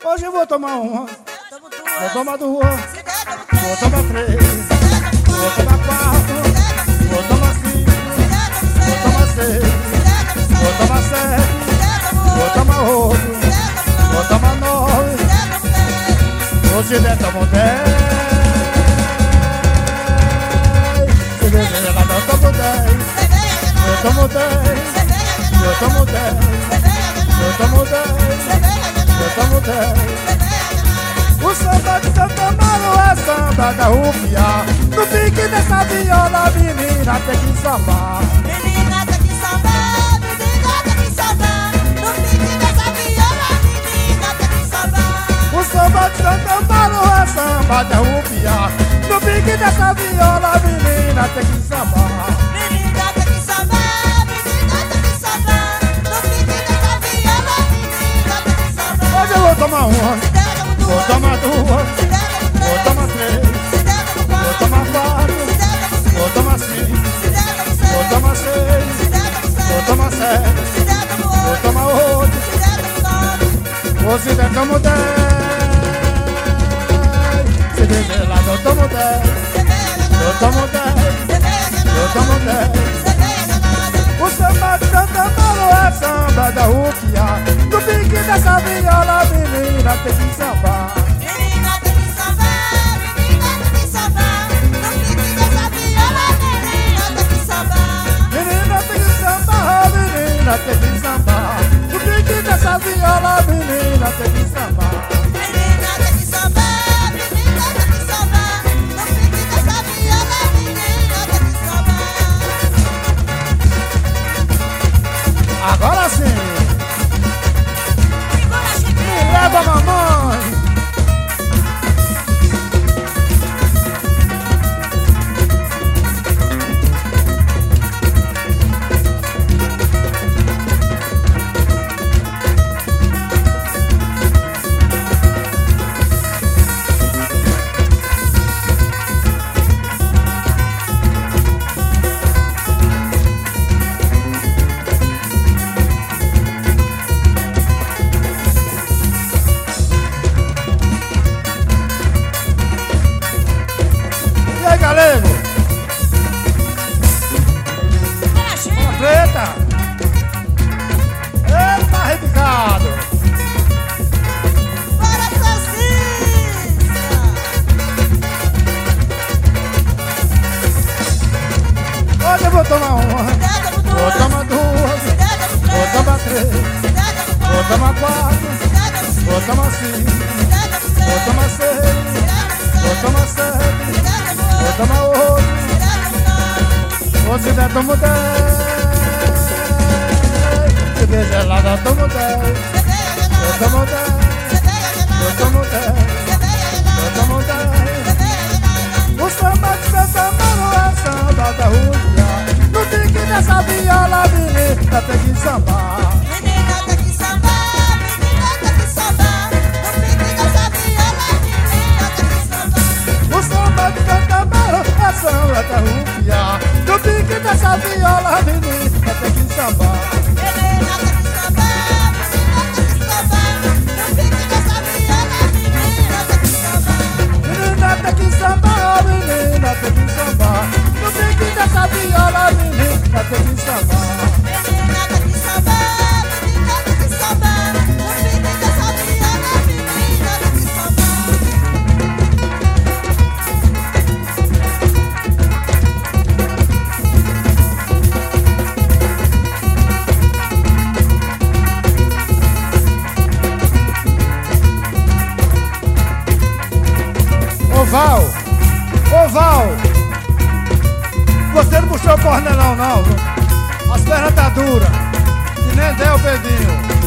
Hoje eu vou tomar uma, vou tomar duas, vou tomar três, vou tomar quatro, vou tomar cinco, vou tomar seis, vou tomar sete, vou tomar oito, vou tomar nove. Hoje der tomo 10. Se beber ela eu tomo 10. Eu tomo 10. Eu tomo 10. Eu tomo 10. Eu tomo 10. O samba de Santo Amaro é samba da Rúpia. No pique dessa viola, menina tem que sambar. Menina tem que sambar, menina tem que sambar. No pique dessa viola, menina tem que sambar. O samba de Santo Amaro é samba da Rúpia. No pique dessa viola, menina tem que sambar. Menina tem que sambar, menina tem que sambar. No pique dessa viola, menina tem que sambar. Hoje eu vou tomar uma, vou tomar duas, vou tomar três, vou tomar quatro, vou tomar cinco, vou tomar seis, vou tomar sete, vou tomar oito. Hoje der tomo 10. Se beber lá eu tomo 10. Eu tomo 10. Eu tomo 10. O samba de Santo Amaro é samba da Rúpia. No pique dessa viola, menina tem que sambar. Menina tem que sambar, menina tem que sambar. No pique dessa viola, menina tem que sambar. Menina tem que sambar, menina tem que sambar. No pique dessa viola, menina tem que sambar. Menina tem que sambar, menina tem que sambar. No pique dessa viola, menina tem que sambar. Agora sim, me leva mamãe. E aí, galego? Uma preta. Eita, arrebicado. Para Francisca. Hoje eu vou tomar uma, vou tomar duas, vou tomar três, vou tomar quatro, vou tomar cinco, vou tomar seis, vou tomar sete, vou tomar oito. Hoje der tomo 10. Se beber gelada eu tomo 10. Eu tomo 10. Eu tomo 10. Eu tomo 10. O samba de Santo Amaro é samba da Rúpia. No pique dessa viola, menina tem que sambar. Menina tem que sambar, menina tem que sambar. No pique dessa viola, menina tem que sambar. O samba de Santo Amaro é samba da Rúpia. No pique dessa viola, menina tem que sambar. Menina tem que sambar, menina tem que sambar. No pique dessa viola, menina tem que sambar. Menina tem que sambar, menina tem que sambar. No pique dessa viola, menina tem que sambar. Menina tem que sambar, menina tem que sambar. No pique dessa viola, menina tem que sambar. Val, ô Val, você não puxou o cornelão não, viu? As pernas tá duras, que nem der o Pedrinho.